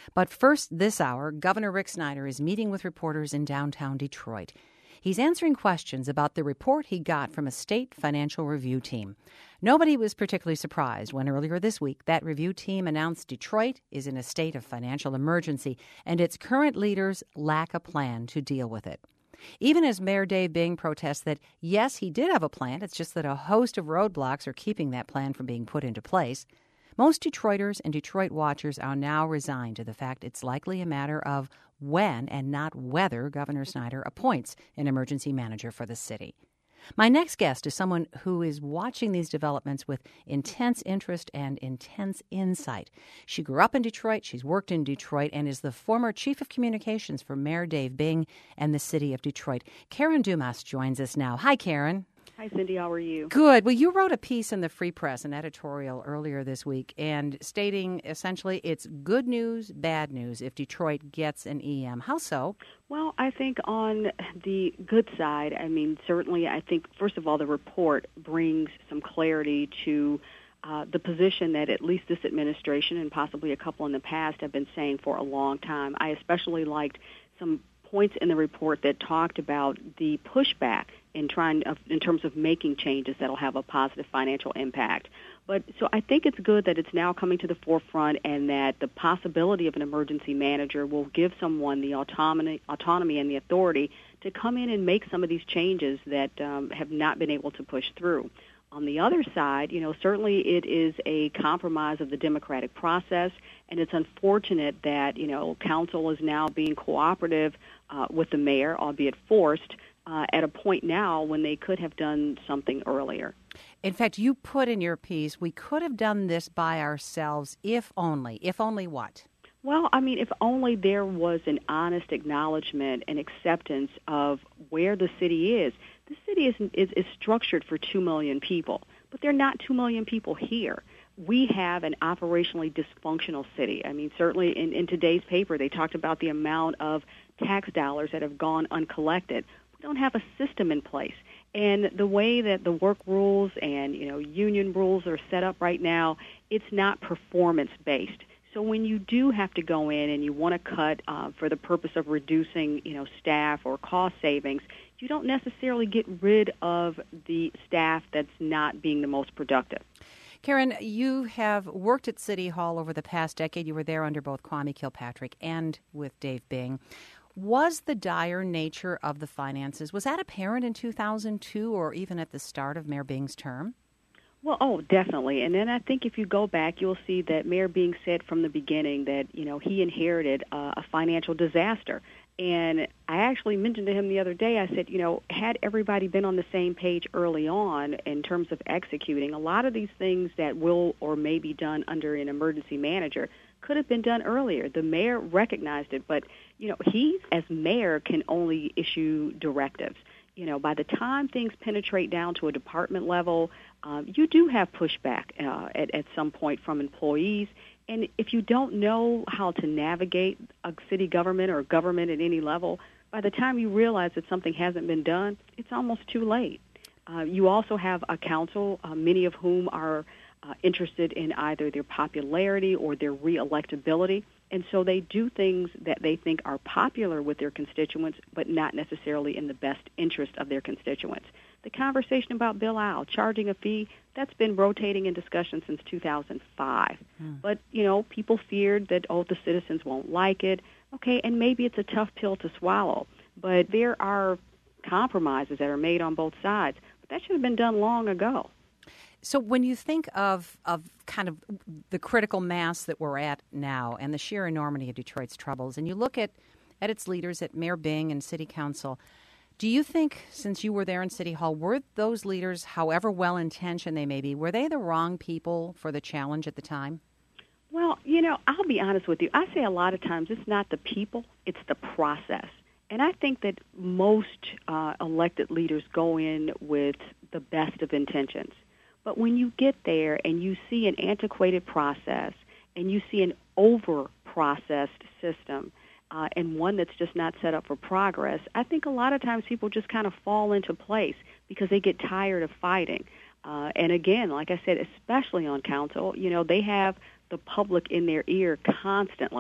But first, this hour, Governor Rick Snyder is meeting with reporters in downtown Detroit. He's answering questions about the report he got from a state financial review team. Nobody was particularly surprised when earlier this week that review team announced Detroit is in a state of financial emergency and its current leaders lack a plan to deal with it. Even as Mayor Dave Bing protests that, yes, he did have a plan, it's just that a host of roadblocks are keeping that plan from being put into place. Most Detroiters and Detroit watchers are now resigned to the fact it's likely a matter of when and not whether Governor Snyder appoints an emergency manager for the city. My next guest is someone who is watching these developments with intense interest and intense insight. She grew up in Detroit, she's worked in Detroit, and is the former chief of communications for Mayor Dave Bing and the city of Detroit. Karen Dumas joins us now. Hi, Karen. Hi, Cindy. How are you? Good. Well, you wrote a piece in the Free Press, an editorial earlier this week, and stating essentially it's good news, bad news if Detroit gets an EM. How so? Well, I think on the good side, certainly I think, first of all, the report brings some clarity to the position that at least this administration and possibly a couple in the past have been saying for a long time. I especially liked some points in the report that talked about the pushback in terms of making changes that'll have a positive financial impact. But so I think it's good that it's now coming to the forefront and that the possibility of an emergency manager will give someone the autonomy and the authority to come in and make some of these changes that have not been able to push through. On the other side, certainly it is a compromise of the democratic process, and it's unfortunate that, council is now being cooperative with the mayor, albeit forced, at a point now when they could have done something earlier. In fact, you put in your piece, we could have done this by ourselves if only. If only what? Well, if only there was an honest acknowledgement and acceptance of where the city is. The city is structured for 2 million people, but there are not 2 million people here. We have an operationally dysfunctional city. Certainly in today's paper, they talked about the amount of tax dollars that have gone uncollected. We don't have a system in place. And the way that the work rules and, union rules are set up right now, it's not performance-based. So when you do have to go in and you want to cut for the purpose of reducing, staff or cost savings, you don't necessarily get rid of the staff that's not being the most productive. Karen, you have worked at City Hall over the past decade. You were there under both Kwame Kilpatrick and with Dave Bing. Was the dire nature of the finances, was that apparent in 2002 or even at the start of Mayor Bing's term? Well, definitely. And then I think if you go back, you'll see that Mayor Bing said from the beginning that, he inherited a financial disaster. And I actually mentioned to him the other day, I said, had everybody been on the same page early on in terms of executing, a lot of these things that will or may be done under an emergency manager could have been done earlier. The mayor recognized it, but, he, as mayor, can only issue directives. By the time things penetrate down to a department level, you do have pushback at some point from employees. And if you don't know how to navigate a city government or government at any level, by the time you realize that something hasn't been done, it's almost too late. You also have a council, many of whom are interested in either their popularity or their re-electability. And so they do things that they think are popular with their constituents, but not necessarily in the best interest of their constituents. The conversation about Bill Al charging a fee, that's been rotating in discussion since 2005. But, people feared that, the citizens won't like it. Okay, and maybe it's a tough pill to swallow. But there are compromises that are made on both sides. But that should have been done long ago. So when you think of kind of the critical mass that we're at now and the sheer enormity of Detroit's troubles, and you look at its leaders, at Mayor Bing and City Council, do you think, since you were there in City Hall, were those leaders, however well-intentioned they may be, were they the wrong people for the challenge at the time? Well, I'll be honest with you. I say a lot of times it's not the people, it's the process. And I think that most elected leaders go in with the best of intentions. But when you get there and you see an antiquated process and you see an over-processed system and one that's just not set up for progress, I think a lot of times people just kind of fall into place because they get tired of fighting. And again, like I said, especially on council, they have the public in their ear constantly.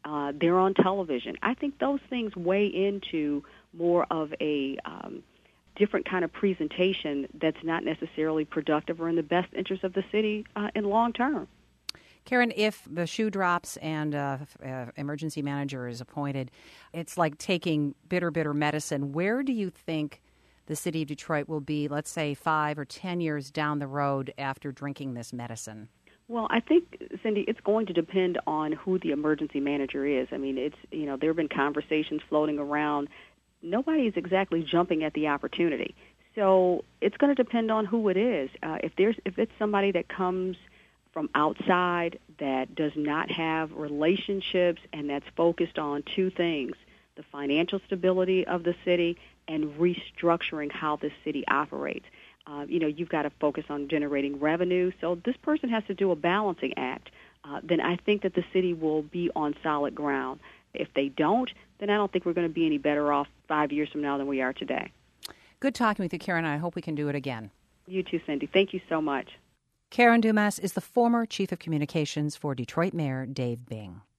They're on television. I think those things weigh into more of a different kind of presentation that's not necessarily productive or in the best interest of the city in long term. Karen, if the shoe drops and emergency manager is appointed, it's like taking bitter medicine. Where do you think the city of Detroit will be, let's say, 5 or 10 years down the road after drinking this medicine? Well, I think, Cindy, it's going to depend on who the emergency manager is. I mean, there have been conversations floating around. Nobody is exactly jumping at the opportunity. So it's going to depend on who it is. If it's somebody that comes from outside that does not have relationships and that's focused on two things, the financial stability of the city and restructuring how the city operates. You've got to focus on generating revenue. So this person has to do a balancing act. Then I think that the city will be on solid ground. If they don't, then I don't think we're going to be any better off 5 years from now than we are today. Good talking with you, Karen. I hope we can do it again. You too, Cindy. Thank you so much. Karen Dumas is the former chief of communications for Detroit Mayor Dave Bing.